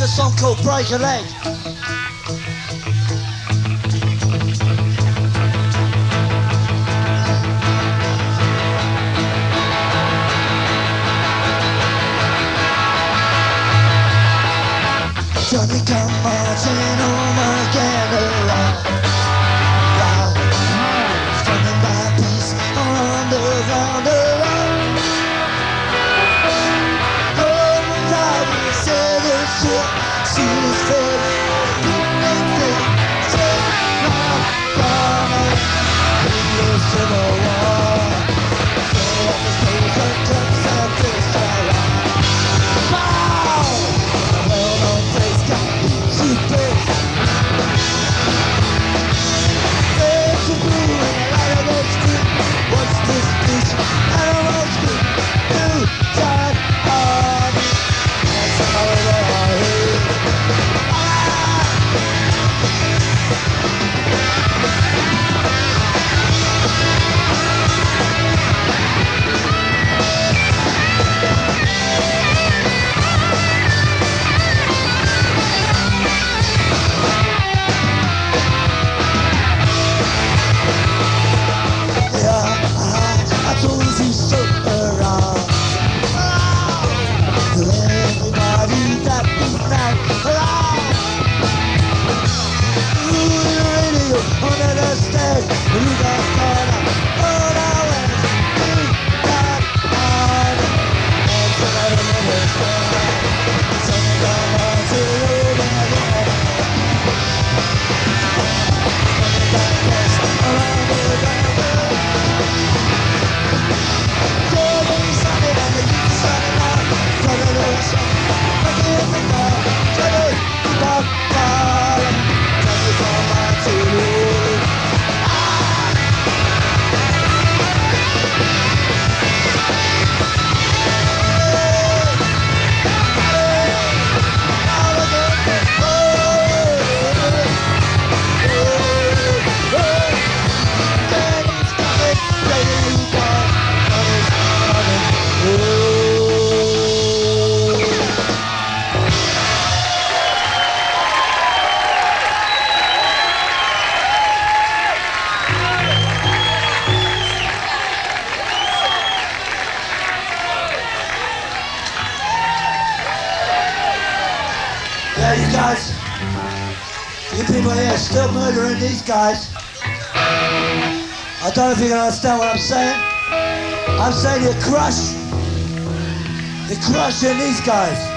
a song called Break a Leg. Johnny come marching home again alive. Standing by peace on the round around. Oh, God, he said the shit, see his face, anything, take my family, in the Civil War. Stay at the station, comes out this around. What's this bitch? Animal speak. New time on. That's how it is. Yeah, you guys, you people here still murdering these guys. I don't know if you can understand what I'm saying. I'm saying you're crushing these guys.